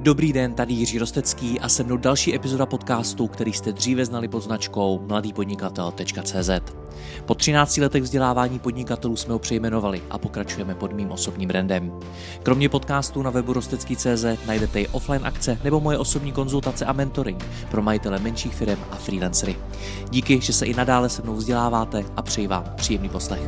Dobrý den, tady Jiří Rostecký a se mnou další epizoda podcastu, který jste dříve znali pod značkou mladýpodnikatel.cz. Po 13 letech vzdělávání podnikatelů jsme ho přejmenovali a pokračujeme pod mým osobním brandem. Kromě podcastů na webu rostecký.cz najdete i offline akce nebo moje osobní konzultace a mentoring pro majitele menších firem a freelancery. Díky, že se i nadále se mnou vzděláváte a přeji vám příjemný poslech.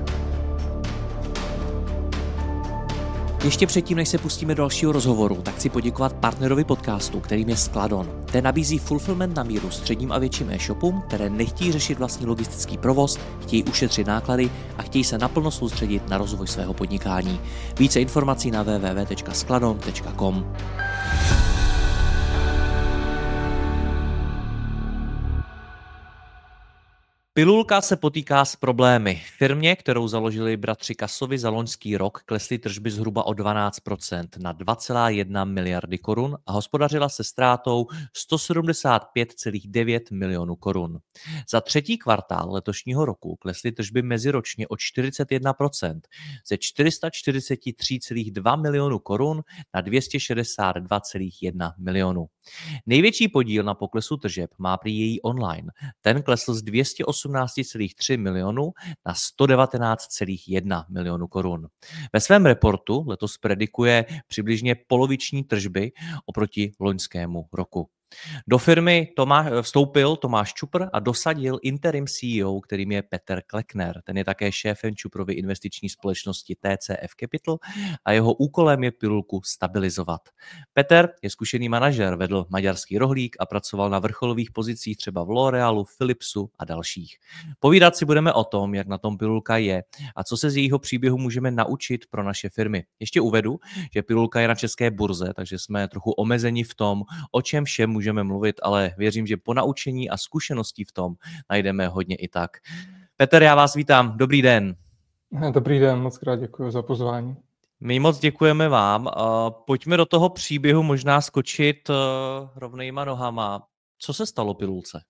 Ještě předtím, než se pustíme do dalšího rozhovoru, tak chci poděkovat partnerovi podcastu, kterým je Skladon. Ten nabízí fulfillment na míru středním a větším e-shopům, které nechtějí řešit vlastní logistický provoz, chtějí ušetřit náklady a chtějí se naplno soustředit na rozvoj svého podnikání. Více informací na www.skladon.com. Pilulka se potýká s problémy. Firmě, kterou založili bratři Kasovi za loňský rok, klesly tržby zhruba o 12% na 2,1 miliardy korun a hospodařila se ztrátou 175,9 milionů korun. Za třetí kvartál letošního roku klesly tržby meziročně o 41% ze 443,2 milionů korun na 262,1 milionů. Největší podíl na poklesu tržeb má prý její online. Ten klesl z 218,3 milionů na 119,1 milionů korun. Ve svém reportu letos predikuje přibližně poloviční tržby oproti loňskému roku. Do firmy vstoupil Tomáš Čupr a dosadil interim CEO, kterým je Petr Kleckner. Ten je také šéfem Čuprovy investiční společnosti TCF Capital a jeho úkolem je pilulku stabilizovat. Petr je zkušený manažer, vedl Maďarský rohlík a pracoval na vrcholových pozicích třeba v L'Orealu, Philipsu a dalších. Povídat si budeme o tom, jak na tom pilulka je a co se z jejího příběhu můžeme naučit pro naše firmy. Ještě uvedu, že pilulka je na české burze, takže jsme trochu omezeni v tom, o čem všem můžeme mluvit, ale věřím, že po naučení a zkušeností v tom najdeme hodně i tak. Petr, já vás vítám. Dobrý den. Dobrý den, moc krát děkuji za pozvání. My moc děkujeme vám. Pojďme do toho příběhu možná skočit rovnejma nohama. Co se stalo pilulce?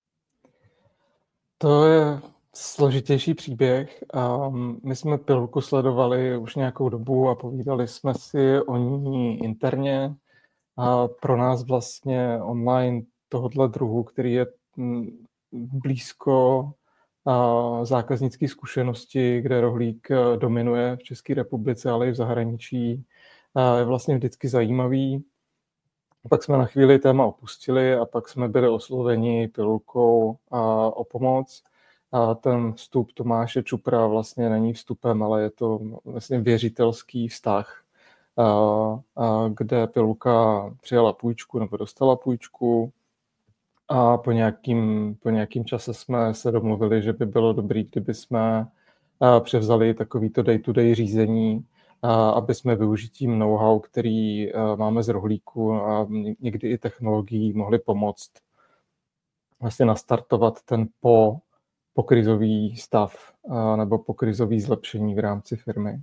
To je složitější příběh. My jsme pilulku sledovali už nějakou dobu a povídali jsme si o ní interně. A pro nás vlastně online tohoto druhu, který je blízko zákaznické zkušenosti, kde rohlík dominuje v České republice, ale i v zahraničí, je vlastně vždycky zajímavý. Pak jsme na chvíli téma opustili a pak jsme byli osloveni pilulkou o pomoc. A ten vstup Tomáše Čupra vlastně není vstupem, ale je to vlastně věřitelský vztah, kde pilulka přijala půjčku nebo dostala půjčku a po nějakým čase jsme se domluvili, že by bylo dobré, kdyby jsme převzali takovýto day-to-day řízení, aby jsme využitím know-how, který máme z rohlíku a někdy i technologií mohli pomoct vlastně nastartovat ten pokrizový stav nebo pokrizový zlepšení v rámci firmy.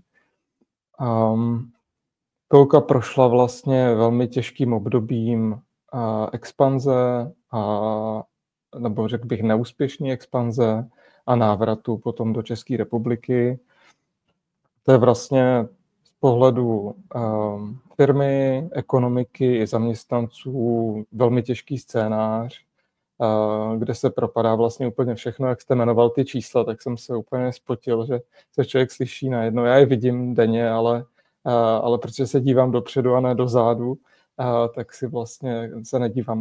Pilulka prošla vlastně velmi těžkým obdobím expanze, nebo řekl bych neúspěšný expanze a návratu potom do České republiky. To je vlastně z pohledu firmy, ekonomiky i zaměstnanců velmi těžký scénář, kde se propadá vlastně úplně všechno. Jak jste jmenoval ty čísla, tak jsem se úplně spotil, že se člověk slyší najednou. Já je vidím denně, ale protože se dívám dopředu a ne dozadu, tak si vlastně se nedívám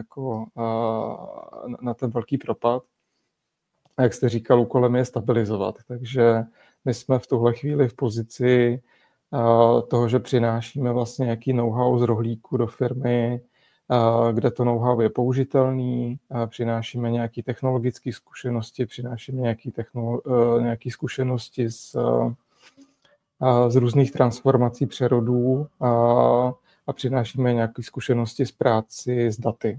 na ten velký propad. A jak jste říkal, úkolem je stabilizovat. Takže my jsme v tuhle chvíli v pozici toho, že přinášíme vlastně nějaký know-how z rohlíku do firmy, kde to know-how je použitelný, přinášíme nějaké technologické zkušenosti, přinášíme nějaké zkušenosti z různých transformací přerodů a přinášíme nějaké zkušenosti z práci s daty.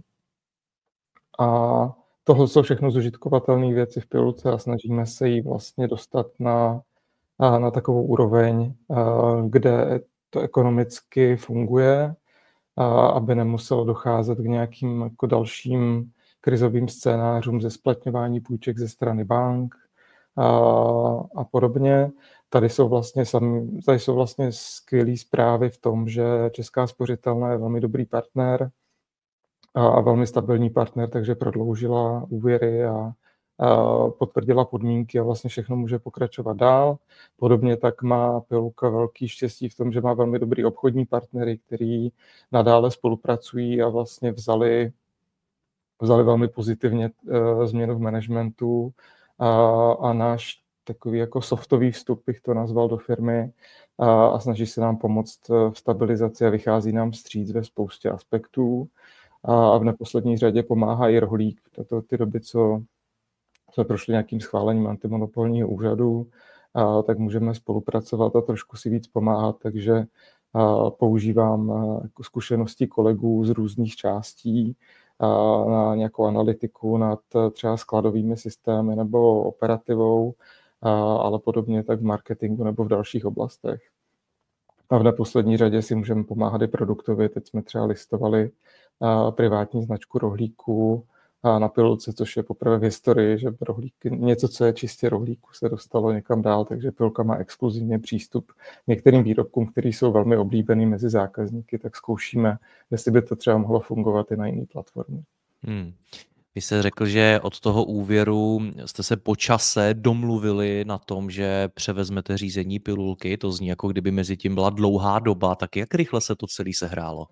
A tohle jsou všechno zužitkovatelné věci v pilulce a snažíme se jí vlastně dostat na takovou úroveň, kde to ekonomicky funguje, aby nemuselo docházet k nějakým jako dalším krizovým scénářům ze splatňování půjček ze strany bank a podobně. tady jsou vlastně skvělé zprávy v tom, že Česká spořitelna je velmi dobrý partner a velmi stabilní partner, takže prodloužila úvěry a potvrdila podmínky a vlastně všechno může pokračovat dál. Podobně tak má Pilulka velký štěstí v tom, že má velmi dobrý obchodní partnery, který nadále spolupracují a vlastně vzali velmi pozitivně změnu v managementu a náš takový jako softový vstup, bych to nazval, do firmy a snaží se nám pomoct v stabilizaci a vychází nám vstříc ve spoustě aspektů. A v neposlední řadě pomáhá i Rohlík. To ty doby, co jsme prošli nějakým schválením antimonopolního úřadu, tak můžeme spolupracovat a trošku si víc pomáhat, takže používám zkušenosti kolegů z různých částí na nějakou analytiku nad třeba skladovými systémy nebo operativou, ale podobně tak v marketingu nebo v dalších oblastech. A v neposlední řadě si můžeme pomáhat i produktově. Teď jsme třeba listovali privátní značku rohlíku na Pilulce, což je poprvé v historii, že něco, co je čistě rohlíku, se dostalo někam dál, takže Pilulka má exkluzivně přístup k některým výrobkům, které jsou velmi oblíbený mezi zákazníky, tak zkoušíme, jestli by to třeba mohlo fungovat i na jiné platformě. Vy jste řekl, že od toho úvěru jste se po čase domluvili na tom, že převezmete řízení Pilulky, to zní jako kdyby mezi tím byla dlouhá doba, tak jak rychle se to celé sehrálo?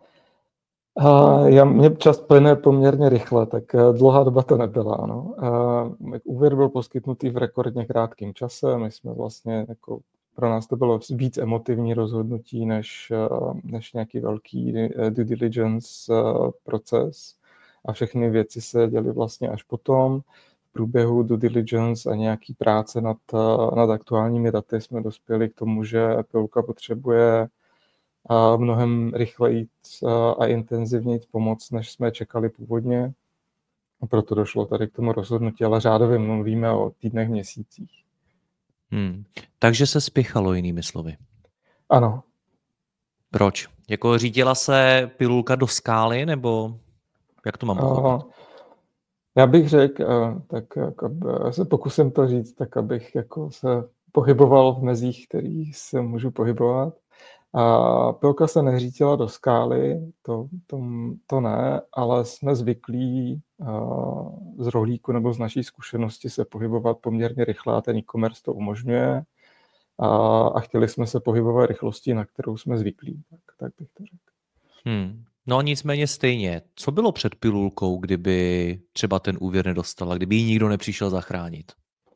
Mně čas plyne poměrně rychle, tak dlouhá doba to nebyla. Ano. Úvěr byl poskytnutý v rekordně krátkém čase, my jsme vlastně, jako, pro nás to bylo víc emotivní rozhodnutí, než nějaký velký due diligence proces a všechny věci se děly vlastně až potom. V průběhu due diligence a nějaký práce nad aktuálními daty jsme dospěli k tomu, že Pilulka potřebuje mnohem rychleji a intenzivněji pomoc, než jsme čekali původně. A proto došlo tady k tomu rozhodnutí, ale řádově mluvíme o týdnech, měsících. Takže se spěchalo, jinými slovy. Ano. Proč? Jako řídila se Pilulka do skály, nebo jak to mám pochopit? Já bych řekl, tak se pokusím to říct, tak abych jako se pohyboval v mezích, kterých se můžu pohybovat. A Pilulka se neřítila do skály, to ne, ale jsme zvyklí z rohlíku nebo z naší zkušenosti se pohybovat poměrně rychle a ten e-commerce to umožňuje a chtěli jsme se pohybovat rychlostí, na kterou jsme zvyklí, tak bych to řekl. No nicméně stejně, co bylo před Pilulkou, kdyby třeba ten úvěr nedostala, kdyby ji nikdo nepřišel zachránit?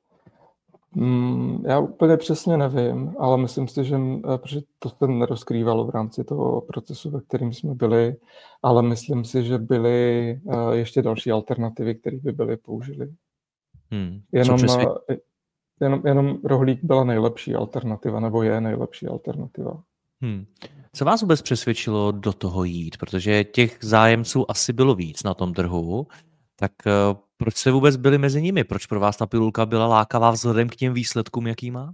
Já úplně přesně nevím, ale myslím si, že protože to se nerozkrývalo v rámci toho procesu, ve kterým jsme byli, ale myslím si, že byly ještě další alternativy, které by byly použili. Jenom rohlík byla nejlepší alternativa, nebo je nejlepší alternativa. Co vás vůbec přesvědčilo do toho jít? Protože těch zájemců asi bylo víc na tom trhu, tak proč jste vůbec byli mezi nimi? Proč pro vás ta Pilulka byla lákavá vzhledem k těm výsledkům, jaký má?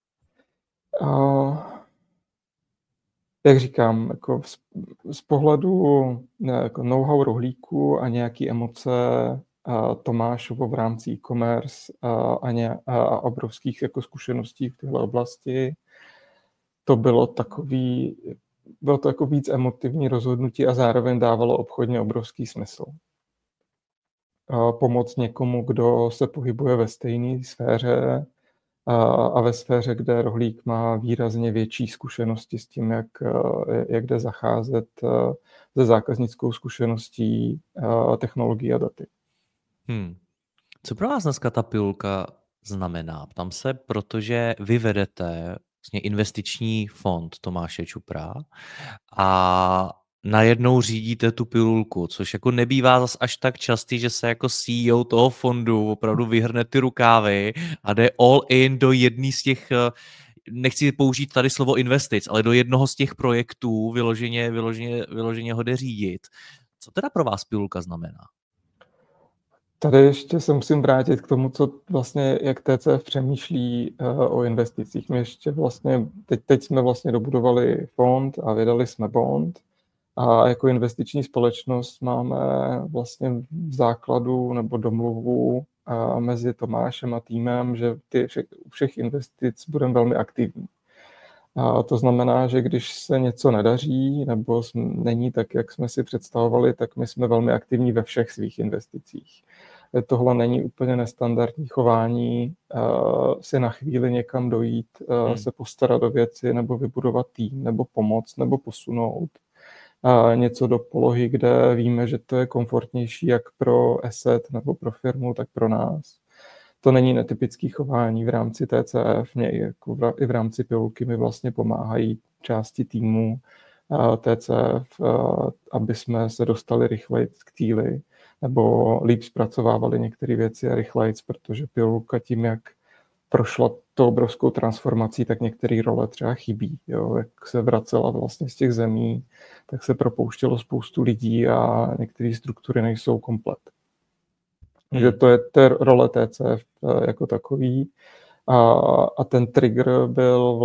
Jak říkám, jako z pohledu jako know-how rohlíku a nějaký emoce Tomášovo v rámci e-commerce a obrovských jako zkušeností v téhle oblasti, to bylo to jako víc emotivní rozhodnutí a zároveň dávalo obchodně obrovský smysl. Pomoct někomu, kdo se pohybuje ve stejné sféře a ve sféře, kde rohlík má výrazně větší zkušenosti s tím, jak jde zacházet se zákaznickou zkušeností, technologií a daty. Co pro vás dneska ta Pilulka znamená? Ptám se, protože vy vedete vlastně investiční fond Tomáše Čupra a najednou řídíte tu Pilulku, což jako nebývá zas až tak častý, že se jako CEO toho fondu opravdu vyhrne ty rukávy a jde all in do jedný z těch, nechci použít tady slovo investic, ale do jednoho z těch projektů vyloženě ho jde řídit. Co teda pro vás Pilulka znamená? Tady ještě se musím vrátit k tomu, co vlastně, jak TCF přemýšlí o investicích. My ještě vlastně, teď jsme vlastně dobudovali fond a vydali jsme bond a jako investiční společnost máme vlastně v základu nebo domluvu mezi Tomášem a týmem, že u všech investic budeme velmi aktivní. A to znamená, že když se něco nedaří nebo není tak, jak jsme si představovali, tak my jsme velmi aktivní ve všech svých investicích. Tohle není úplně nestandardní chování, si na chvíli někam dojít, se postarat o věci nebo vybudovat tým, nebo pomoct, nebo posunout něco do polohy, kde víme, že to je komfortnější jak pro asset nebo pro firmu, tak pro nás. To není netypické chování v rámci TCF, mě i v rámci Pilulky mi vlastně pomáhají části týmu TCF, aby jsme se dostali rychleji k cíli, nebo líp zpracovávali některé věci a rychleji, protože Pilulka tím, jak prošla to obrovskou transformací, tak některé role třeba chybí. Jo? Jak se vracela vlastně z těch zemí, tak se propouštělo spoustu lidí a některé struktury nejsou komplet. Takže to je role TCF jako takový. A ten trigger byl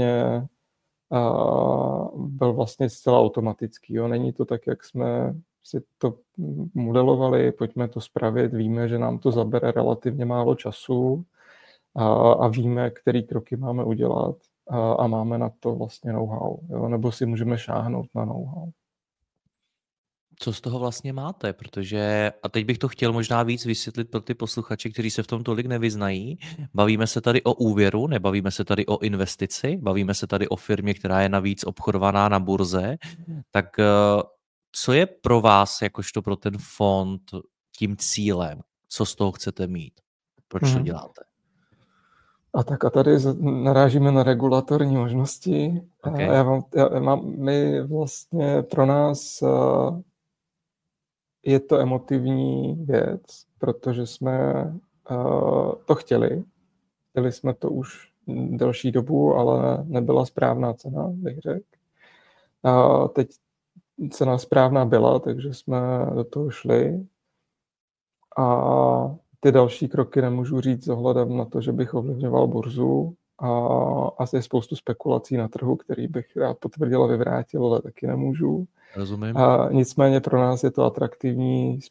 vlastně zcela automatický. Jo? Není to tak, jak jsme si to modelovali, pojďme to spravit, víme, že nám to zabere relativně málo času a víme, který kroky máme udělat a máme na to vlastně know-how, jo? Nebo si můžeme šáhnout na know-how. Co z toho vlastně máte? Protože, a teď bych to chtěl možná víc vysvětlit pro ty posluchače, kteří se v tom tolik nevyznají. Bavíme se tady o úvěru, nebavíme se tady o investici, bavíme se tady o firmě, která je navíc obchodovaná na burze. Tak co je pro vás, jakožto pro ten fond, tím cílem? Co z toho chcete mít? Proč to děláte? A tady narážíme na regulatorní možnosti. Okay. My vlastně pro nás je to emotivní věc, protože jsme to chtěli. Chtěli jsme to už delší dobu, ale nebyla správná cena, bych řekl. Teď cena správná byla, takže jsme do toho šli. A ty další kroky nemůžu říct s ohledem na to, že bych ovlivňoval burzu. A asi je spoustu spekulací na trhu, který bych rád potvrdil a vyvrátil, ale taky nemůžu. Rozumím. Nicméně pro nás je to atraktivní z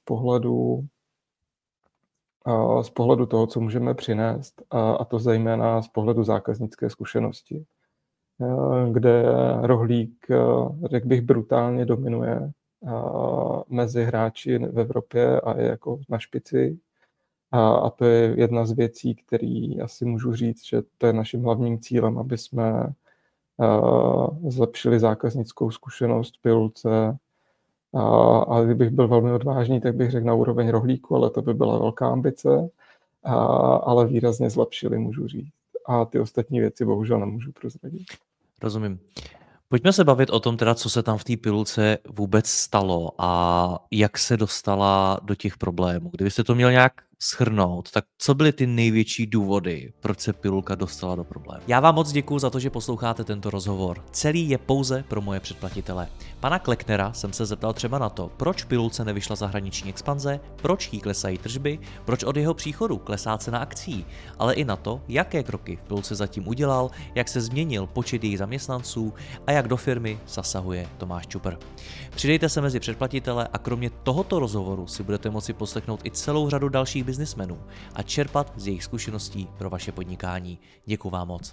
pohledu toho, co můžeme přinést, a to zejména z pohledu zákaznické zkušenosti, kde Rohlík, řekl bych, brutálně dominuje mezi hráči v Evropě a je jako na špici. A to je jedna z věcí, který asi můžu říct, že to je naším hlavním cílem, aby jsme zlepšili zákaznickou zkušenost v Pilulce. A kdybych byl velmi odvážný, tak bych řekl na úroveň Rohlíku, ale to by byla velká ambice. Ale výrazně zlepšili, můžu říct. A ty ostatní věci bohužel nemůžu prozradit. Rozumím. Pojďme se bavit o tom, teda, co se tam v té Pilulce vůbec stalo a jak se dostala do těch problémů. Kdybyste to měl nějak shrnout, tak co byly ty největší důvody, proč se Pilulka dostala do problémů? Já vám moc děkuju za to, že posloucháte tento rozhovor. Celý je pouze pro moje předplatitele. Pana Klecknera jsem se zeptal třeba na to, proč Pilulce nevyšla zahraniční expanze, proč jí klesají tržby, proč od jeho příchodu klesá cena akcií, ale i na to, jaké kroky v Pilulce zatím udělal, jak se změnil počet jejich zaměstnanců a jak do firmy zasahuje Tomáš Čupr. Přidejte se mezi předplatitele a kromě tohoto rozhovoru si budete moci poslechnout i celou řadu dalších biznismenů a čerpat z jejich zkušeností pro vaše podnikání. Děkuju vám moc.